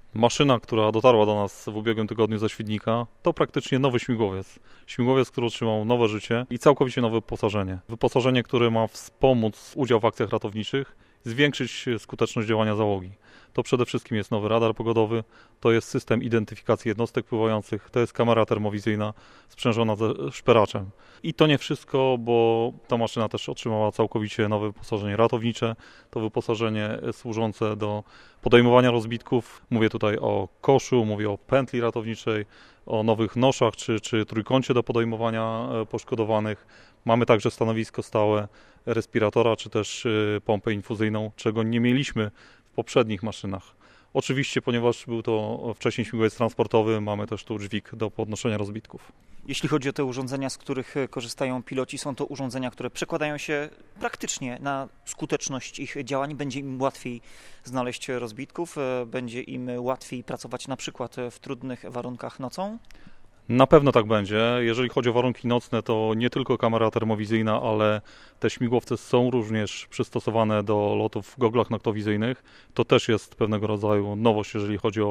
Maszyna, która dotarła do nas w ubiegłym tygodniu ze Świdnika, to praktycznie nowy śmigłowiec. Śmigłowiec, który otrzymał nowe życie i całkowicie nowe wyposażenie. Wyposażenie, które ma wspomóc udział w akcjach ratowniczych, zwiększyć skuteczność działania załogi. To przede wszystkim jest nowy radar pogodowy, to jest system identyfikacji jednostek pływających, to jest kamera termowizyjna sprzężona ze szperaczem. I to nie wszystko, bo ta maszyna też otrzymała całkowicie nowe wyposażenie ratownicze, to wyposażenie służące do podejmowania rozbitków. Mówię tutaj o koszu, mówię o pętli ratowniczej, o nowych noszach czy trójkącie do podejmowania poszkodowanych. Mamy także stanowisko stałe respiratora czy też pompę infuzyjną, czego nie mieliśmy w poprzednich maszynach. Oczywiście, ponieważ był to wcześniej śmigłowiec transportowy, mamy też tu dźwig do podnoszenia rozbitków. Jeśli chodzi o te urządzenia, z których korzystają piloci, są to urządzenia, które przekładają się praktycznie na skuteczność ich działań. Będzie im łatwiej znaleźć rozbitków, będzie im łatwiej pracować na przykład w trudnych warunkach nocą. Na pewno tak będzie. Jeżeli chodzi o warunki nocne, to nie tylko kamera termowizyjna, ale te śmigłowce są również przystosowane do lotów w goglach noktowizyjnych. To też jest pewnego rodzaju nowość, jeżeli chodzi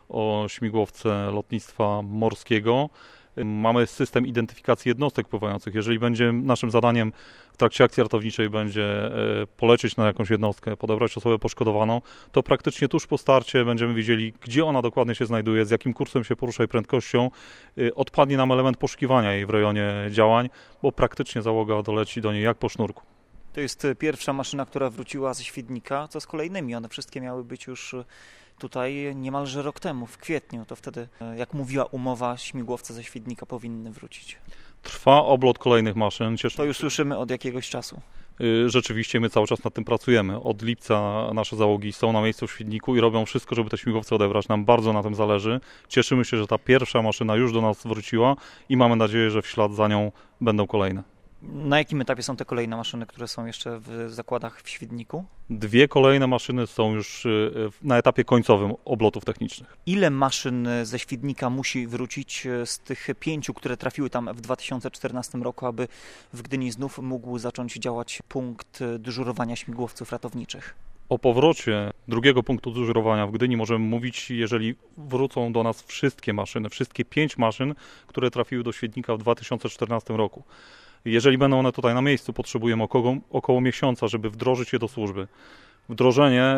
o śmigłowce lotnictwa morskiego. Mamy system identyfikacji jednostek pływających. Jeżeli będzie naszym zadaniem w trakcie akcji ratowniczej będzie polecieć na jakąś jednostkę, podebrać osobę poszkodowaną, to praktycznie tuż po starcie będziemy wiedzieli, gdzie ona dokładnie się znajduje, z jakim kursem się porusza i prędkością. Odpadnie nam element poszukiwania jej w rejonie działań, bo praktycznie załoga doleci do niej jak po sznurku. To jest pierwsza maszyna, która wróciła ze Świdnika. Co z kolejnymi? One wszystkie miały być już tutaj niemalże rok temu, w kwietniu. To wtedy, jak mówiła umowa, śmigłowce ze Świdnika powinny wrócić. Trwa oblot kolejnych maszyn. To już słyszymy od jakiegoś czasu. Rzeczywiście my cały czas nad tym pracujemy. Od lipca nasze załogi są na miejscu w Świdniku i robią wszystko, żeby te śmigłowce odebrać. Nam bardzo na tym zależy. Cieszymy się, że ta pierwsza maszyna już do nas wróciła i mamy nadzieję, że w ślad za nią będą kolejne. Na jakim etapie są te kolejne maszyny, które są jeszcze w zakładach w Świdniku? Dwie kolejne maszyny są już na etapie końcowym oblotów technicznych. Ile maszyn ze Świdnika musi wrócić z tych 5, które trafiły tam w 2014 roku, aby w Gdyni znów mógł zacząć działać punkt dyżurowania śmigłowców ratowniczych? O powrocie drugiego punktu dyżurowania w Gdyni możemy mówić, jeżeli wrócą do nas wszystkie maszyny, wszystkie 5 maszyn, które trafiły do Świdnika w 2014 roku. Jeżeli będą one tutaj na miejscu, potrzebujemy około miesiąca, żeby wdrożyć je do służby. Wdrożenie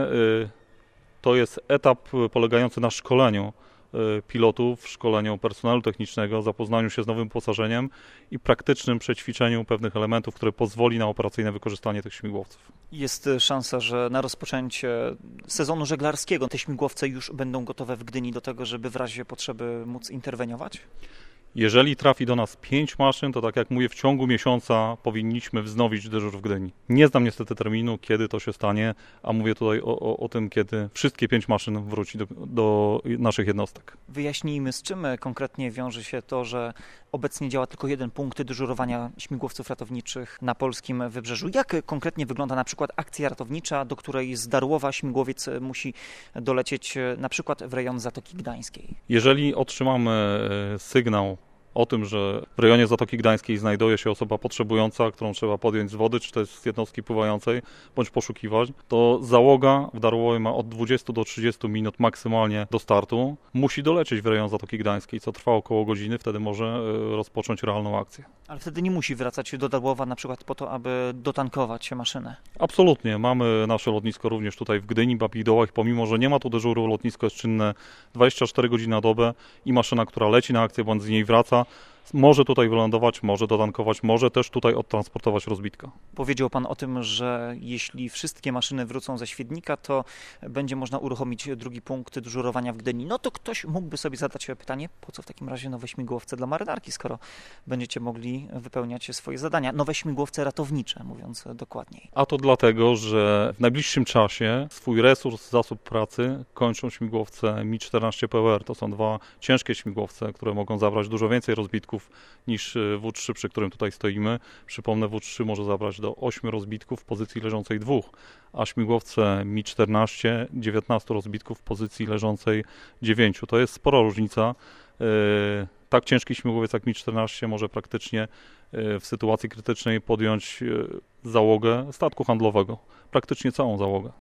to jest etap polegający na szkoleniu pilotów, szkoleniu personelu technicznego, zapoznaniu się z nowym wyposażeniem i praktycznym przećwiczeniu pewnych elementów, które pozwoli na operacyjne wykorzystanie tych śmigłowców. Jest szansa, że na rozpoczęcie sezonu żeglarskiego te śmigłowce już będą gotowe w Gdyni do tego, żeby w razie potrzeby móc interweniować? Jeżeli trafi do nas 5 maszyn, to tak jak mówię, w ciągu miesiąca powinniśmy wznowić dyżur w Gdyni. Nie znam niestety terminu, kiedy to się stanie, a mówię tutaj o tym, kiedy wszystkie 5 maszyn wróci do naszych jednostek. Wyjaśnijmy, z czym konkretnie wiąże się to, że obecnie działa tylko jeden punkt dyżurowania śmigłowców ratowniczych na polskim wybrzeżu. Jak konkretnie wygląda na przykład akcja ratownicza, do której z Darłowa śmigłowiec musi dolecieć na przykład w rejon Zatoki Gdańskiej? Jeżeli otrzymamy sygnał o tym, że w rejonie Zatoki Gdańskiej znajduje się osoba potrzebująca, którą trzeba podjąć z wody, czy też z jednostki pływającej, bądź poszukiwać, to załoga w Darłowie ma od 20 do 30 minut maksymalnie do startu. Musi dolecieć w rejon Zatoki Gdańskiej, co trwa około godziny, wtedy może rozpocząć realną akcję. Ale wtedy nie musi wracać do Darłowa na przykład po to, aby dotankować maszynę. Absolutnie. Mamy nasze lotnisko również tutaj w Gdyni, Babich Dołach. Pomimo, że nie ma tu dyżuru, lotnisko jest czynne 24 godziny na dobę i maszyna, która leci na akcję, bądź z niej wraca, może tutaj wylądować, może dotankować, może też tutaj odtransportować rozbitka. Powiedział Pan o tym, że jeśli wszystkie maszyny wrócą ze Świdnika, to będzie można uruchomić drugi punkt dyżurowania w Gdyni. No to ktoś mógłby sobie zadać pytanie, po co w takim razie nowe śmigłowce dla marynarki, skoro będziecie mogli wypełniać swoje zadania. Nowe śmigłowce ratownicze, mówiąc dokładniej. A to dlatego, że w najbliższym czasie swój resurs, zasób pracy kończą śmigłowce Mi-14 PWR. To są 2 ciężkie śmigłowce, które mogą zabrać dużo więcej rozbitków niż W3, przy którym tutaj stoimy. Przypomnę, W3 może zabrać do 8 rozbitków w pozycji leżącej 2, a śmigłowce Mi-14 19 rozbitków w pozycji leżącej 9. To jest spora różnica. Tak ciężki śmigłowiec jak Mi-14 może praktycznie w sytuacji krytycznej podjąć załogę statku handlowego. Praktycznie całą załogę.